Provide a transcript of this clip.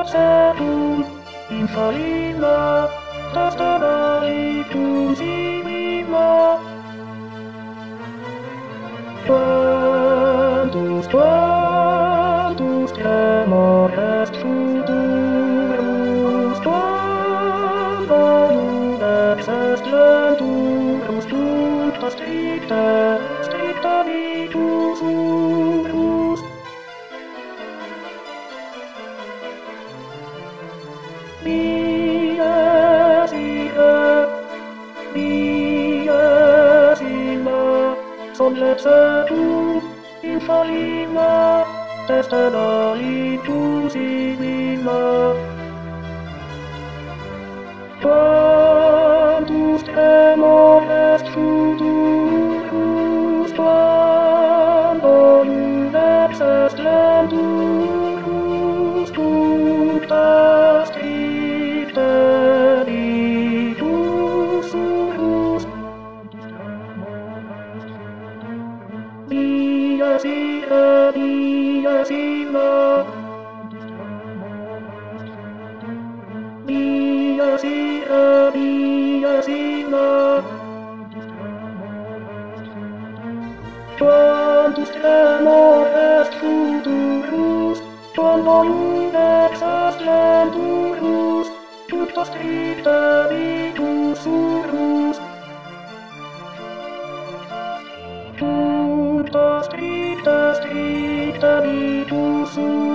Setum, infalima, testa valitum simima. Quantus tremor est futurus, quam bonum ex est lenturus, tuta stricta vitus urus. Dies illa, sollet setum, infalima, testa valitum simima. Quantus tremor est futurus, quam bonum ex est lenturus, tuta stricta vitus urus. Dies illa, dies illa. Quantus tremor est futurus, quam bonum ex est lenturus, tuta stricta vitus urus. Tuta stricta vitus urus.